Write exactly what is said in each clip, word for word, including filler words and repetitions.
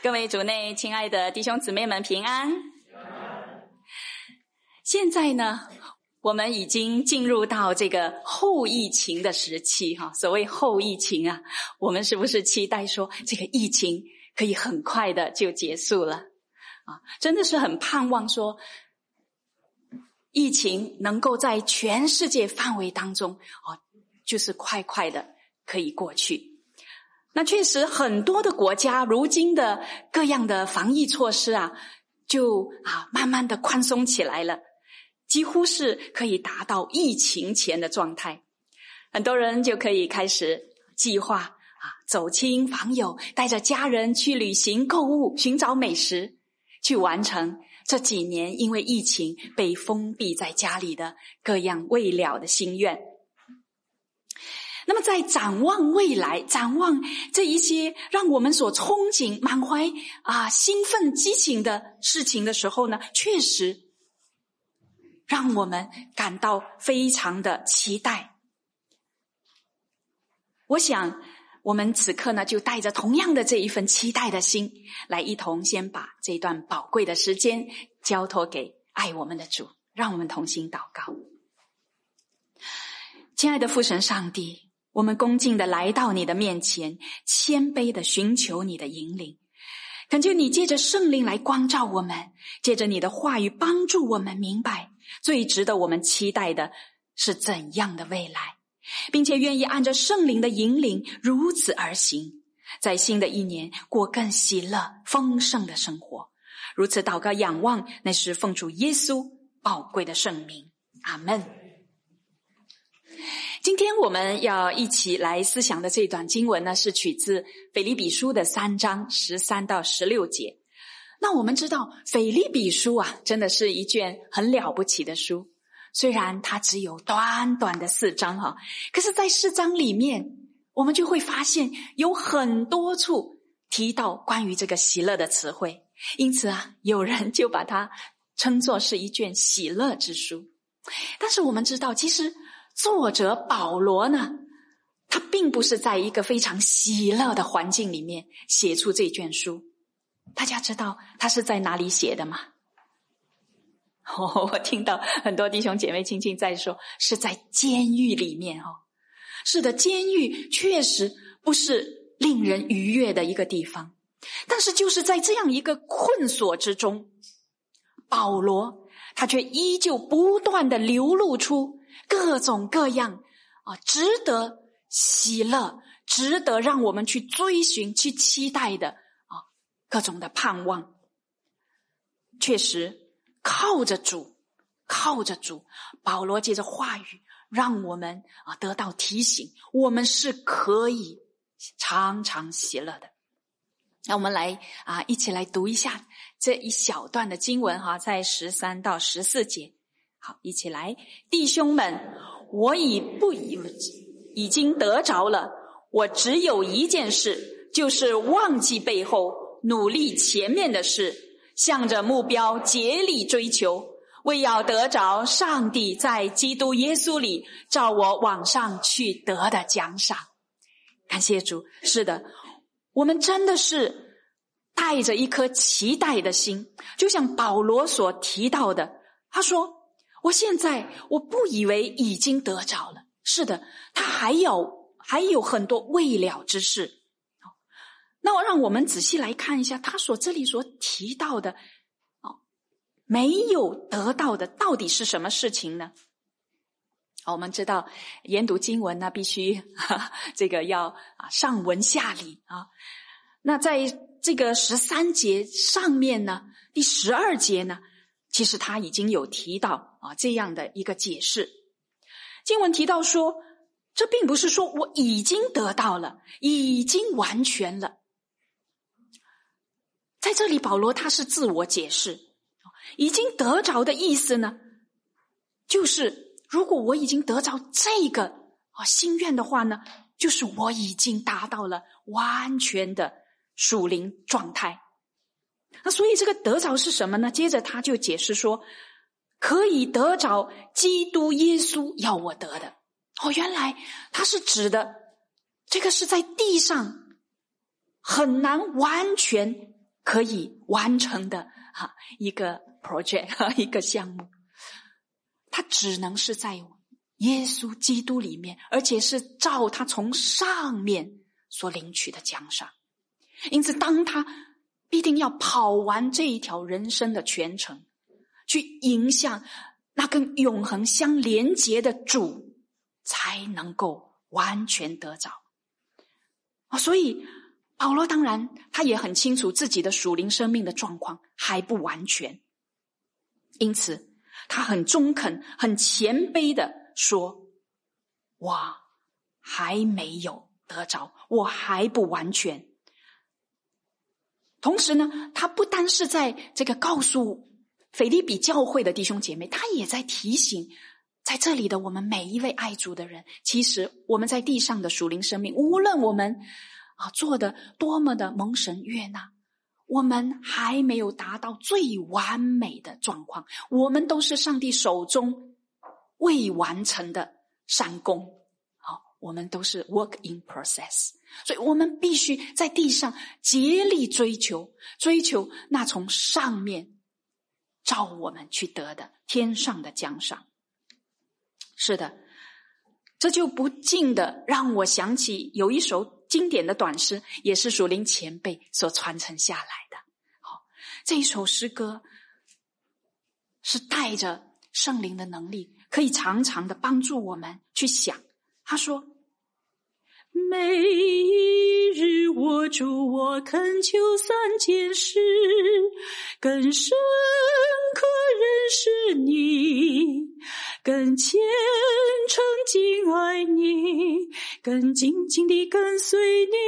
各位主内亲爱的弟兄姊妹们平安。现在呢，我们已经进入到这个后疫情的时期哈。所谓后疫情啊，我们是不是期待说这个疫情可以很快的就结束了啊？真的是很盼望说疫情能够在全世界范围当中哦，就是快快的可以过去。那确实很多的国家如今的各样的防疫措施啊，就啊慢慢的宽松起来了，几乎是可以达到疫情前的状态。很多人就可以开始计划啊走亲访友，带着家人去旅行购物，寻找美食，去完成这几年因为疫情被封闭在家里的各样未了的心愿。那么在展望未来，展望这一些让我们所憧憬满怀啊兴奋激情的事情的时候呢，确实让我们感到非常的期待。我想我们此刻呢，就带着同样的这一份期待的心，来一同先把这段宝贵的时间交托给爱我们的主，让我们同心祷告。亲爱的父神上帝，我们恭敬的来到你的面前，谦卑的寻求你的引领，恳求你借着圣灵来光照我们，借着你的话语帮助我们明白最值得我们期待的是怎样的未来，并且愿意按照圣灵的引领如此而行，在新的一年过更喜乐丰盛的生活。如此祷告仰望，那是奉主耶稣宝贵的圣名，阿们。今天我们要一起来思想的这段经文呢，是取自腓立比书的三章十三到十六节。那我们知道腓立比书啊，真的是一卷很了不起的书，虽然它只有短短的四章哈，可是在四章里面，我们就会发现有很多处提到关于这个喜乐的词汇，因此啊，有人就把它称作是一卷喜乐之书。但是我们知道，其实作者保罗呢，他并不是在一个非常喜乐的环境里面写出这卷书。大家知道他是在哪里写的吗？哦，我听到很多弟兄姐妹亲戚在说是在监狱里面哦。是的，监狱确实不是令人愉悦的一个地方，但是就是在这样一个困锁之中，保罗他却依旧不断的流露出各种各样啊，值得喜乐，值得让我们去追寻、去期待的啊，各种的盼望。确实，靠着主，靠着主，保罗借着话语，让我们啊得到提醒，我们是可以常常喜乐的。那我们来啊，一起来读一下这一小段的经文哈，在十三到十四节。好，一起来，弟兄们，我已不以已经得着了，我只有一件事，就是忘记背后，努力前面的事，向着目标竭力追求，为要得着上帝在基督耶稣里照我往上去得的奖赏。感谢主，是的，我们真的是带着一颗期待的心，就像保罗所提到的，他说我现在我不以为已经得着了，是的，他还有还有很多未了之事。那我让我们仔细来看一下他所这里所提到的没有得到的到底是什么事情呢？我们知道研读经文呢，必须哈这个要上文下理啊。那在这个十三节上面呢，第十二节呢，其实他已经有提到啊这样的一个解释。经文提到说，这并不是说我已经得到了，已经完全了。在这里保罗他是自我解释，已经得着的意思呢，就是如果我已经得着这个啊心愿的话呢，就是我已经达到了完全的属灵状态。那所以这个得着是什么呢？接着他就解释说，可以得着基督耶稣要我得的。哦，原来他是指的这个是在地上很难完全可以完成的哈一个 project 一个项目，它只能是在耶稣基督里面，而且是照他从上面所领取的奖赏。因此当他必定要跑完这一条人生的全程，去迎向那跟永恒相连结的主，才能够完全得着。所以保罗当然他也很清楚自己的属灵生命的状况还不完全，因此他很中肯很谦卑的说，我还没有得着，我还不完全。同时呢，他不单是在这个告诉腓立比教会的弟兄姐妹，他也在提醒在这里的我们每一位爱主的人，其实我们在地上的属灵生命，无论我们啊做的多么的蒙神悦纳，我们还没有达到最完美的状况，我们都是上帝手中未完成的善工，好，我们都是 work in process， 所以我们必须在地上竭力追求追求那从上面照我们去得的天上的奖赏。是的，这就不禁的让我想起有一首经典的短诗，也是属灵前辈所传承下来的。好，这一首诗歌是带着圣灵的能力，可以常常的帮助我们去想。他说，每一日我主我恳求三件事，更深刻认识你，更虔诚敬爱你，更紧紧地跟随你。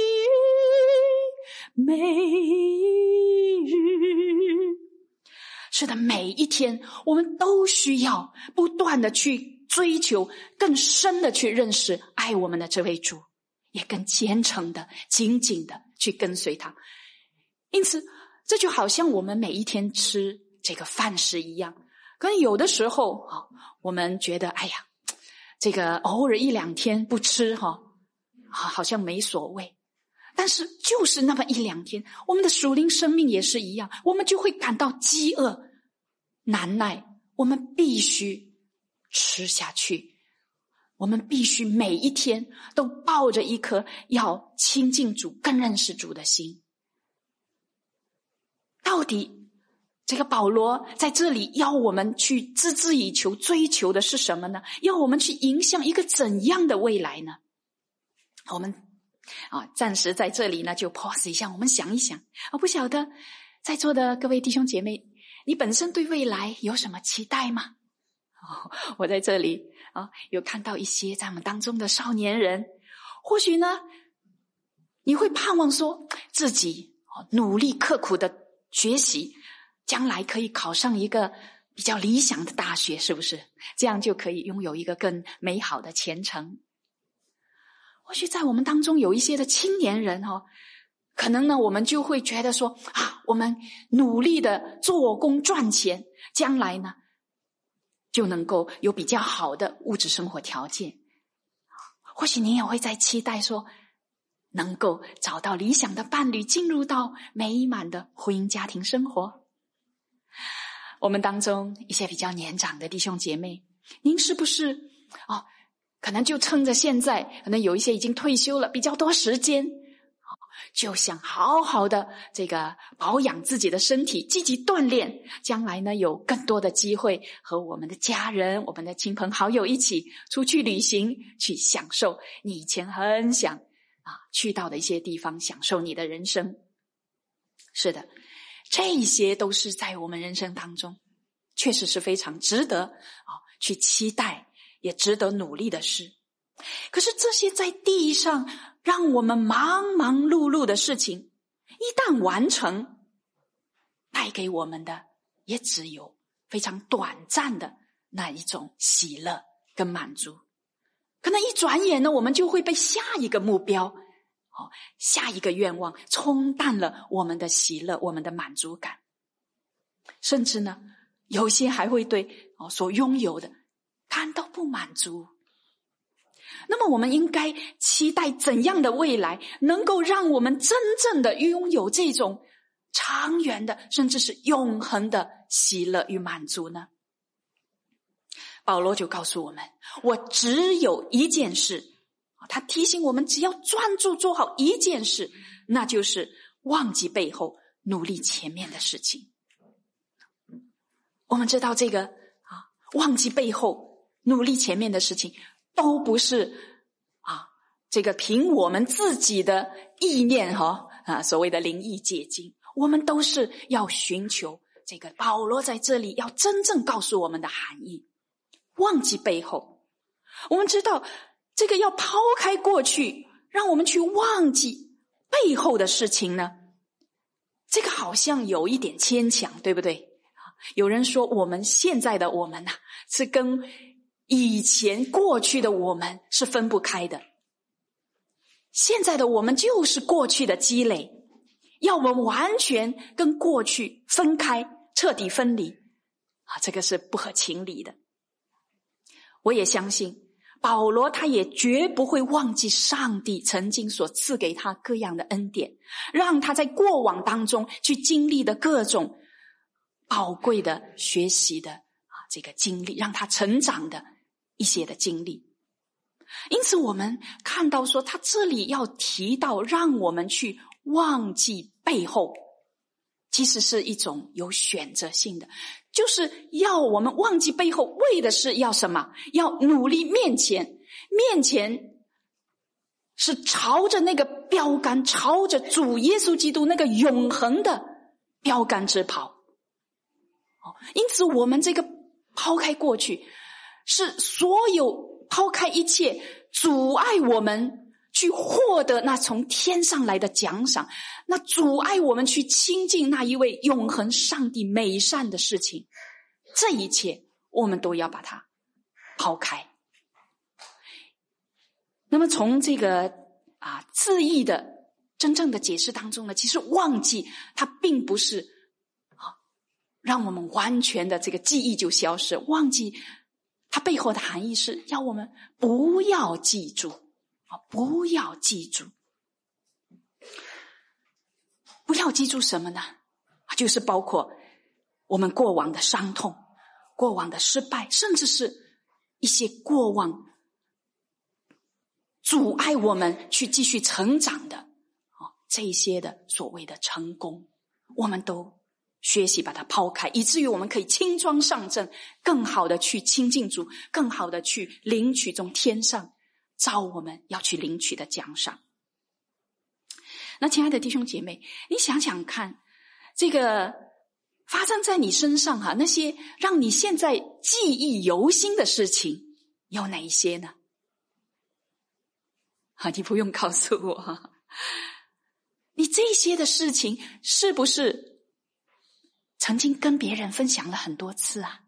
每一日，是的，每一天我们都需要不断的去追求，更深的去认识爱我们的这位主，也更虔诚的紧紧的去跟随他。因此这就好像我们每一天吃这个饭食一样，可能有的时候啊，我们觉得哎呀，这个偶尔一两天不吃哈，好像没所谓。但是就是那么一两天，我们的属灵生命也是一样，我们就会感到饥饿难耐，我们必须吃下去，我们必须每一天都抱着一颗要亲近主更认识主的心。到底这个保罗在这里要我们去孜孜以求追求的是什么呢？要我们去迎向一个怎样的未来呢？我们啊，暂时在这里呢就 pause 一下，我们想一想。我不晓得在座的各位弟兄姐妹，你本身对未来有什么期待吗？哦，我在这里啊有看到一些在我们当中的少年人，或许呢你会盼望说自己努力刻苦的学习，将来可以考上一个比较理想的大学，是不是？这样就可以拥有一个更美好的前程。或许在我们当中有一些的青年人哦，可能呢我们就会觉得说啊，我们努力的做工赚钱，将来呢就能够有比较好的物质生活条件。或许你也会在期待说能够找到理想的伴侣，进入到美满的婚姻家庭生活。我们当中一些比较年长的弟兄姐妹，您是不是哦，可能就趁着现在可能有一些已经退休了，比较多时间，就想好好的这个保养自己的身体，积极锻炼，将来呢有更多的机会和我们的家人我们的亲朋好友一起出去旅行，去享受你以前很想啊去到的一些地方，享受你的人生。是的，这些都是在我们人生当中确实是非常值得啊去期待也值得努力的事。可是这些在地上让我们忙忙碌碌的事情，一旦完成，带给我们的也只有非常短暂的那一种喜乐跟满足。可能一转眼呢，我们就会被下一个目标、哦、下一个愿望冲淡了我们的喜乐，我们的满足感。甚至呢，有些还会对、哦、所拥有的感到不满足。那么我们应该期待怎样的未来，能够让我们真正的拥有这种长远的，甚至是永恒的喜乐与满足呢？保罗就告诉我们，我只有一件事，他提醒我们只要专注做好一件事，那就是忘记背后，努力前面的事情。我们知道这个啊，忘记背后，努力前面的事情，都不是啊，这个凭我们自己的意念哈啊，所谓的灵意结晶，我们都是要寻求这个保罗在这里要真正告诉我们的含义。忘记背后，我们知道这个要抛开过去，让我们去忘记背后的事情呢，这个好像有一点牵强，对不对？有人说我们现在的我们啊，是跟以前过去的我们是分不开的。现在的我们就是过去的积累，要我们完全跟过去分开，彻底分离啊，这个是不合情理的。我也相信保罗他也绝不会忘记上帝曾经所赐给他各样的恩典，让他在过往当中去经历的各种宝贵的学习的啊这个经历，让他成长的一些的经历。因此我们看到说他这里要提到让我们去忘记背后，其实是一种有选择性的，就是要我们忘记背后，为的是要什么？要努力面前，面前是朝着那个标杆，朝着主耶稣基督那个永恒的标杆直跑。因此我们这个抛开过去，是所有抛开一切阻碍我们去获得那从天上来的奖赏，那阻碍我们去亲近那一位永恒上帝美善的事情，这一切我们都要把它抛开。那么从这个啊字义的真正的解释当中呢，其实忘记它并不是啊让我们完全的这个记忆就消失，忘记它背后的含义是要我们不要记住不要记住，不要记住什么呢？就是包括我们过往的伤痛，过往的失败，甚至是一些过往阻碍我们去继续成长的这一些的所谓的成功，我们都学习把它抛开，以至于我们可以轻装上阵，更好的去亲近主，更好的去领取从天上照我们要去领取的奖赏。那亲爱的弟兄姐妹，你想想看，这个发生在你身上哈、啊，那些让你现在记忆犹新的事情有哪一些呢？啊，你不用告诉我哈，你这些的事情是不是曾经跟别人分享了很多次啊？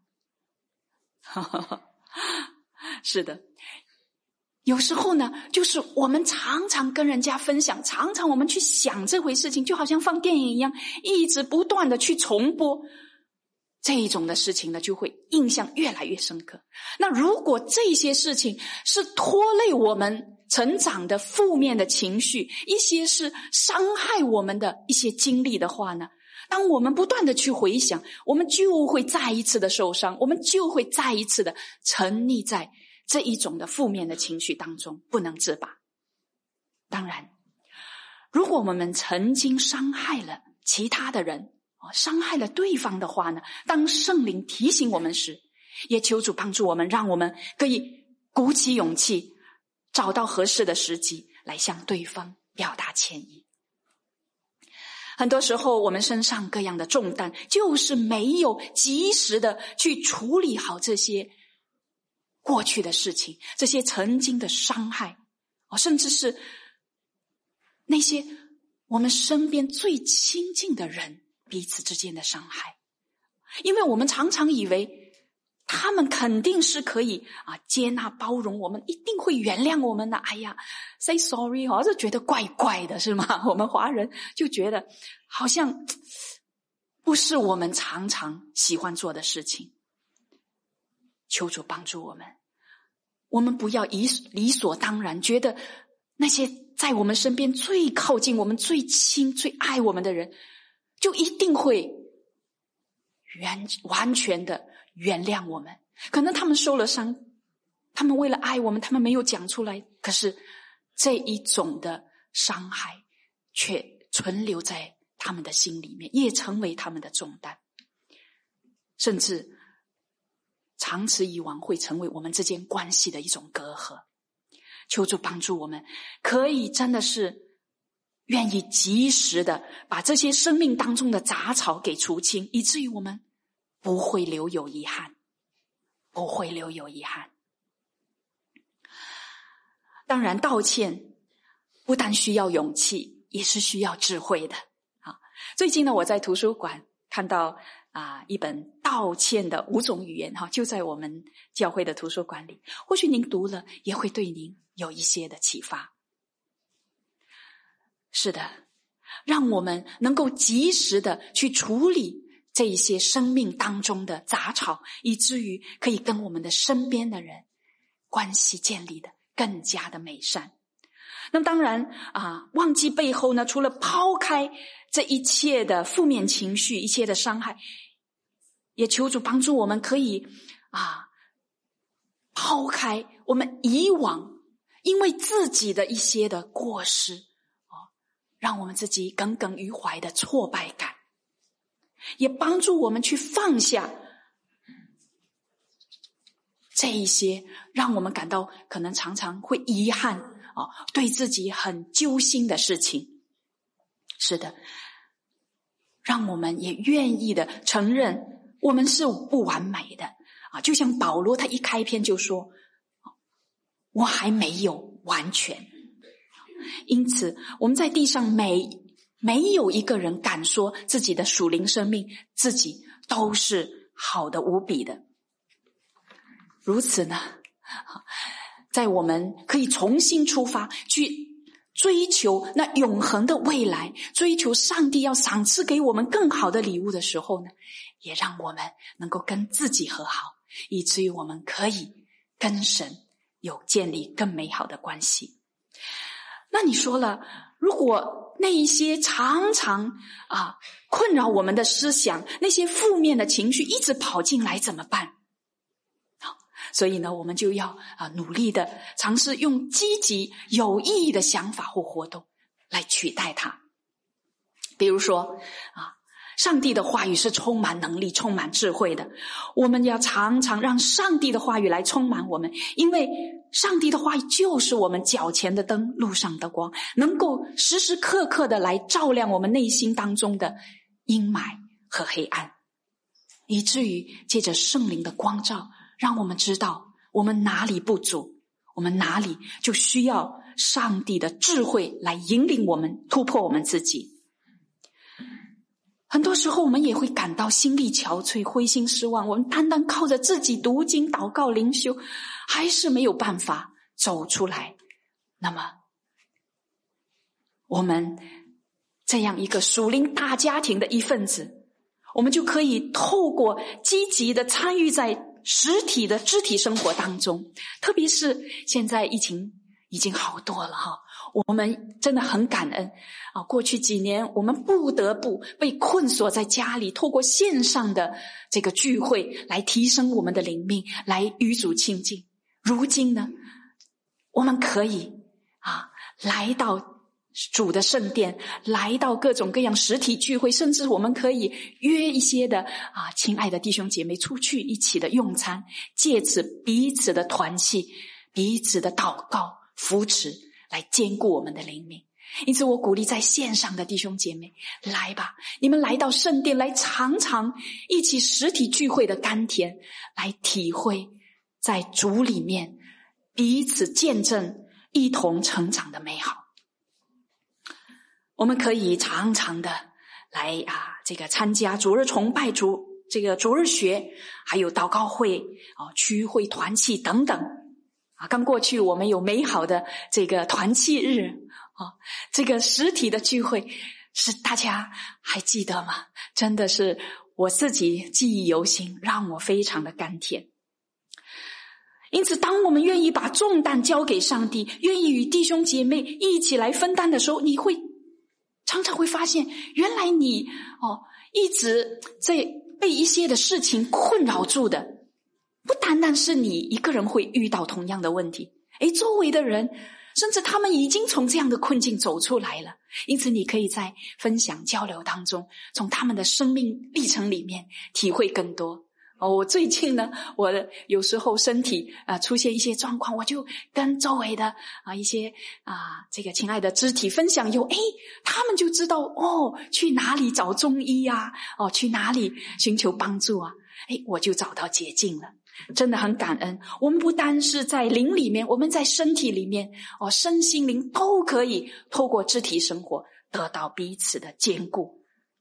是的。有时候呢，就是我们常常跟人家分享，常常我们去想这回事情，就好像放电影一样，一直不断的去重播，这一种的事情呢，就会印象越来越深刻。那如果这些事情是拖累我们成长的负面的情绪，一些是伤害我们的一些经历的话呢，当我们不断的去回想，我们就会再一次的受伤，我们就会再一次的沉溺在这一种的负面的情绪当中不能自拔。当然，如果我们曾经伤害了其他的人，伤害了对方的话呢，当圣灵提醒我们时，也求主帮助我们，让我们可以鼓起勇气，找到合适的时机来向对方表达歉意。很多时候我们身上各样的重担，就是没有及时的去处理好这些过去的事情，这些曾经的伤害，甚至是那些我们身边最亲近的人彼此之间的伤害。因为我们常常以为他们肯定是可以啊接纳包容我们，一定会原谅我们的。哎呀 say sorry 好像觉得怪怪的，是吗？我们华人就觉得好像不是我们常常喜欢做的事情。求主帮助我们，我们不要理所当然觉得那些在我们身边最靠近我们最亲最爱我们的人就一定会原完全的原谅我们。可能他们受了伤，他们为了爱我们，他们没有讲出来，可是这一种的伤害却存留在他们的心里面，也成为他们的重担，甚至长此以往会成为我们之间关系的一种隔阂。求主帮助我们，可以真的是愿意及时的把这些生命当中的杂草给除清，以至于我们不会留有遗憾，不会留有遗憾。当然，道歉不但需要勇气，也是需要智慧的。啊，最近呢，我在图书馆看到啊一本道歉的五种语言，哈，就在我们教会的图书馆里。或许您读了，也会对您有一些的启发。是的，让我们能够及时的去处理这一些生命当中的杂草，以至于可以跟我们的身边的人关系建立的更加的美善。那么当然啊，忘记背后呢，除了抛开这一切的负面情绪，一切的伤害，也求主帮助我们可以啊抛开我们以往因为自己的一些的过失哦，让我们自己耿耿于怀的挫败感，也帮助我们去放下这一些让我们感到可能常常会遗憾哦，对自己很揪心的事情。是的，让我们也愿意的承认我们是不完美的啊，就像保罗他一开篇就说，我还没有完全。因此我们在地上没没有一个人敢说自己的属灵生命自己都是好的无比的。如此呢，在我们可以重新出发去追求那永恒的未来，追求上帝要赏赐给我们更好的礼物的时候呢，也让我们能够跟自己和好，以至于我们可以跟神有建立更美好的关系。那你说了，如果那一些常常啊困扰我们的思想，那些负面的情绪一直跑进来怎么办？所以呢，我们就要啊努力的尝试用积极有意义的想法或活动来取代它。比如说啊，上帝的话语是充满能力、充满智慧的，我们要常常让上帝的话语来充满我们，因为上帝的话语就是我们脚前的灯，路上的光，能够时时刻刻的来照亮我们内心当中的阴霾和黑暗，以至于借着圣灵的光照，让我们知道我们哪里不足，我们哪里就需要上帝的智慧来引领我们，突破我们自己。很多时候我们也会感到心力憔悴、灰心失望，我们单单靠着自己读经、祷告、灵修，还是没有办法走出来。那么我们这样一个属灵大家庭的一份子，我们就可以透过积极的参与在实体的肢体生活当中，特别是现在疫情已经好多了哈，我们真的很感恩啊！过去几年我们不得不被困锁在家里，透过线上的这个聚会来提升我们的灵命，来与主亲近。如今呢，我们可以啊来到主的圣殿，来到各种各样实体聚会，甚至我们可以约一些的啊亲爱的弟兄姐妹出去一起的用餐，借此彼此的团契，彼此的祷告扶持，来坚固我们的灵命。因此我鼓励在线上的弟兄姐妹，来吧，你们来到圣殿，来尝尝一起实体聚会的甘甜，来体会在主里面彼此见证一同成长的美好。我们可以常常的来啊，这个参加主日崇拜、主这个主日学，还有祷告会、哦区会团契等等啊。刚过去我们有美好的这个团契日啊，这个实体的聚会，是大家还记得吗？真的是我自己记忆犹新，让我非常的甘甜。因此当我们愿意把重担交给上帝，愿意与弟兄姐妹一起来分担的时候，你会常常会发现，原来你哦一直在被一些的事情困扰住的，不单单是你一个人会遇到同样的问题，诶，周围的人甚至他们已经从这样的困境走出来了。因此你可以在分享交流当中，从他们的生命历程里面体会更多。哦，我最近呢，我有时候身体啊、呃、出现一些状况，我就跟周围的啊、呃、一些啊、呃、这个亲爱的肢体分享，有诶他们就知道哦去哪里找中医啊，哦去哪里寻求帮助啊，诶我就找到捷径了。真的很感恩，我们不单是在灵里面，我们在身体里面哦，身心灵都可以透过肢体生活得到彼此的坚固。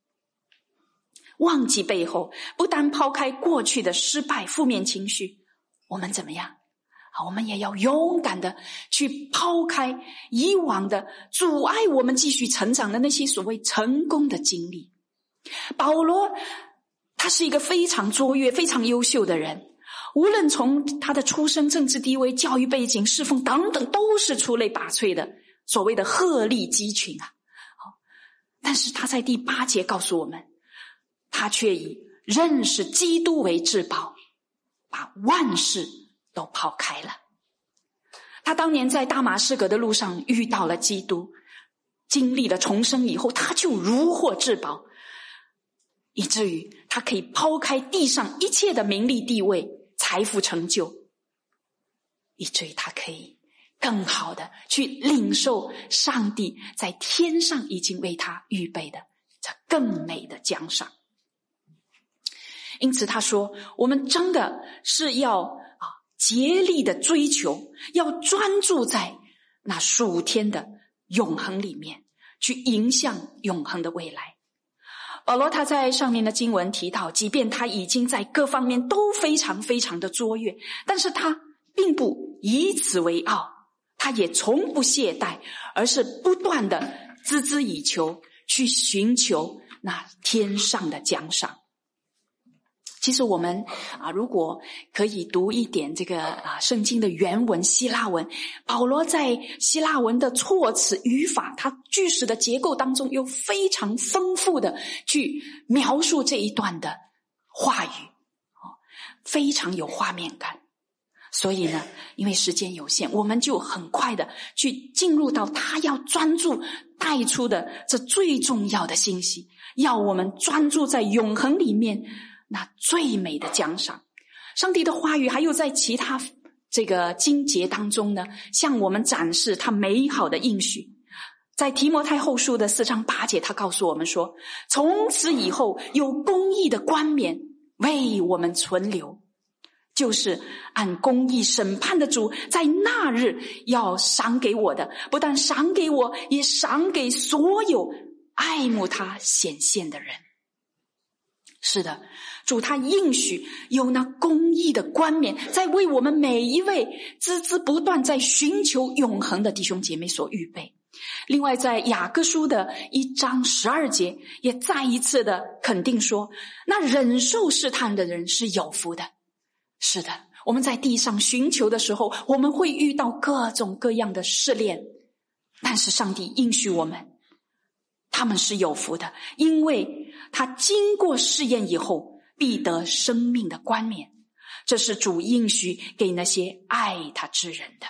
忘记背后，不单抛开过去的失败负面情绪，我们怎么样？好，我们也要勇敢的去抛开以往的阻碍我们继续成长的那些所谓成功的经历。保罗他是一个非常卓越非常优秀的人，无论从他的出生、政治地位、教育背景、侍奉等等，都是出类拔萃的，所谓的鹤立鸡群啊。但是他在第八节告诉我们，他却以认识基督为至宝，把万事都抛开了。他当年在大马士革的路上遇到了基督，经历了重生以后，他就如获至宝，以至于他可以抛开地上一切的名利地位、财富成就，以至于他可以更好的去领受上帝在天上已经为他预备的这更美的奖赏。因此他说，我们真的是要啊竭力的追求，要专注在那属天的永恒里面，去迎向永恒的未来。保罗他在上面的经文提到，即便他已经在各方面都非常非常的卓越，但是他并不以此为傲，他也从不懈怠，而是不断的孜孜以求，去寻求那天上的奖赏。其实我们啊，如果可以读一点这个啊圣经的原文希腊文，保罗在希腊文的措辞语法，他句式的结构当中有非常丰富的去描述这一段的话语，哦，非常有画面感。所以呢，因为时间有限，我们就很快的去进入到他要专注带出的这最重要的信息，要我们专注在永恒里面那最美的奖赏。上帝的话语还有在其他这个经节当中呢，向我们展示他美好的应许。在提摩太后书的四章八节，他告诉我们说，从此以后有公义的冠冕为我们存留，就是按公义审判的主在那日要赏给我的，不但赏给我，也赏给所有爱慕他显现的人。是的，主他应许有那公义的冠冕，在为我们每一位孜孜不断在寻求永恒的弟兄姐妹所预备。另外在雅各书的一章十二节也再一次的肯定说，那忍受试探的人是有福的。是的，我们在地上寻求的时候，我们会遇到各种各样的试炼，但是上帝应许我们他们是有福的，因为他经过试验以后必得生命的冠冕，这是主应许给那些爱他之人的。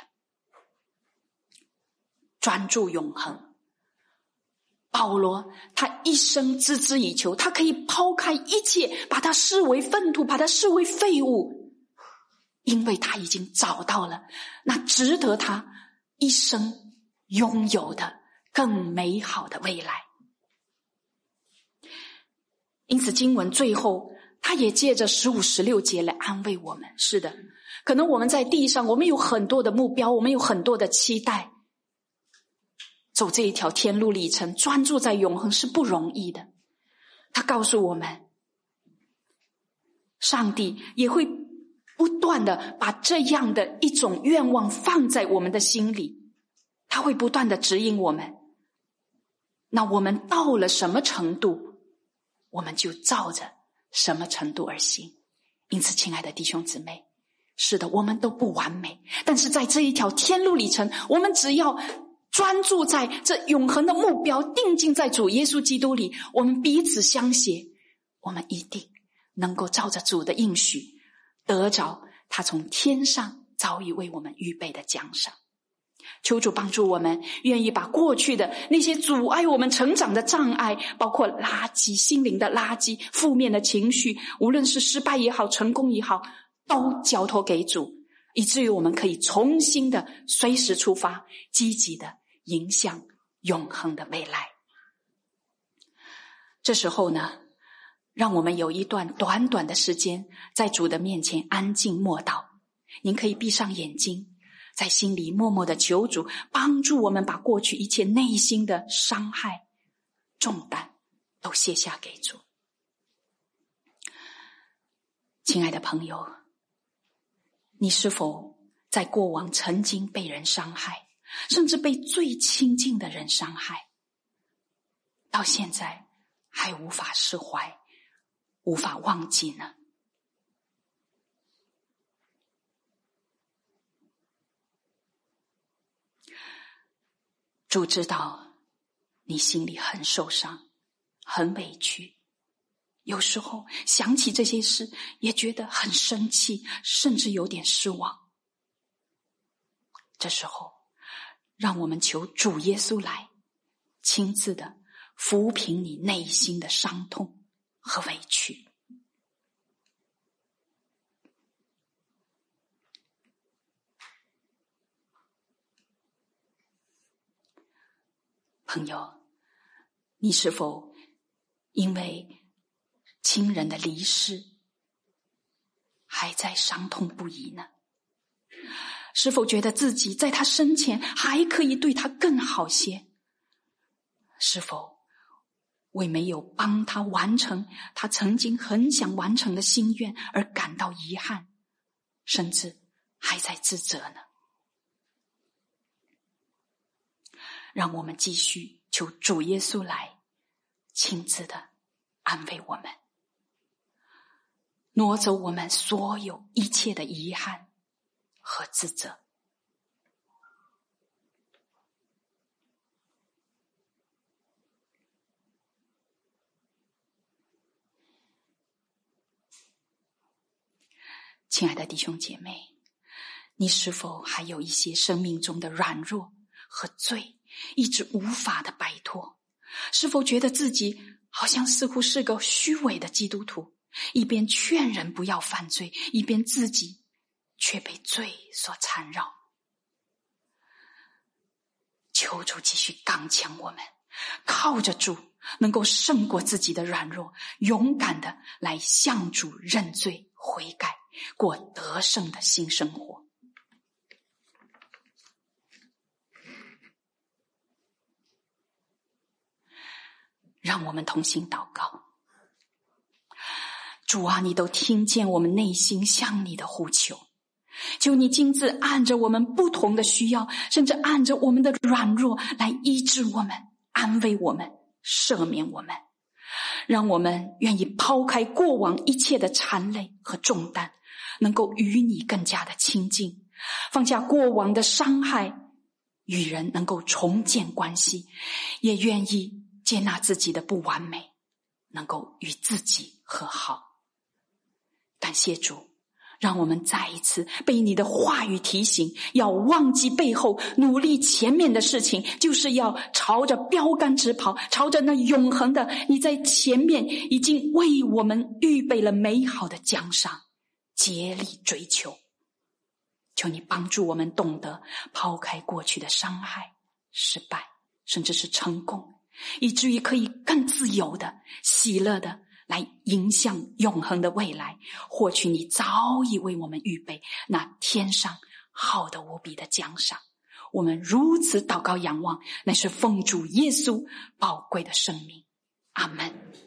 专注永恒，保罗他一生孜孜以求，他可以抛开一切，把它视为粪土，把它视为废物，因为他已经找到了那值得他一生拥有的更美好的未来。因此经文最后他也借着十五十六节来安慰我们。是的，可能我们在地上我们有很多的目标，我们有很多的期待，走这一条天路历程，专注在永恒是不容易的。他告诉我们，上帝也会不断的把这样的一种愿望放在我们的心里，他会不断的指引我们。那我们到了什么程度，我们就照着什么程度而行。因此亲爱的弟兄姊妹，是的，我们都不完美，但是在这一条天路里程，我们只要专注在这永恒的目标，定睛在主耶稣基督里，我们彼此相携，我们一定能够照着主的应许得着他从天上早已为我们预备的奖赏。求主帮助我们，愿意把过去的那些阻碍我们成长的障碍，包括垃圾、心灵的垃圾、负面的情绪，无论是失败也好，成功也好，都交托给主，以至于我们可以重新的随时出发，积极的迎向永恒的未来。这时候呢，让我们有一段短短的时间在主的面前安静默祷。您可以闭上眼睛，在心里默默的求主帮助我们把过去一切内心的伤害重担都卸下给主。亲爱的朋友，你是否在过往曾经被人伤害，甚至被最亲近的人伤害，到现在还无法释怀，无法忘记呢？主知道你心里很受伤，很委屈，有时候想起这些事也觉得很生气，甚至有点失望。这时候让我们求主耶稣来亲自的抚平你内心的伤痛和委屈。朋友，你是否因为亲人的离世还在伤痛不已呢？是否觉得自己在他生前还可以对他更好些？是否为没有帮他完成他曾经很想完成的心愿而感到遗憾，甚至还在自责呢？让我们继续求主耶稣来亲自的安慰我们，挪走我们所有一切的遗憾和自责。亲爱的弟兄姐妹，你是否还有一些生命中的软弱和罪一直无法的摆脱？是否觉得自己好像似乎是个虚伪的基督徒，一边劝人不要犯罪，一边自己却被罪所缠绕？求主继续刚强我们，靠着主能够胜过自己的软弱，勇敢的来向主认罪悔改，过得胜的新生活。让我们同心祷告。主啊，你都听见我们内心向你的呼求，求你亲自按着我们不同的需要，甚至按着我们的软弱来医治我们，安慰我们，赦免我们，让我们愿意抛开过往一切的缠累和重担，能够与你更加的亲近，放下过往的伤害，与人能够重建关系，也愿意接纳自己的不完美，能够与自己和好。感谢主，让我们再一次被你的话语提醒，要忘记背后，努力前面的事情，就是要朝着标杆直跑，朝着那永恒的你在前面已经为我们预备了美好的奖赏，竭力追求。求你帮助我们懂得抛开过去的伤害、失败，甚至是成功，以至于可以更自由的、喜乐的来迎向永恒的未来，获取你早已为我们预备那天上好的无比的奖赏。我们如此祷告仰望，乃是奉主耶稣宝贵的生命。阿们。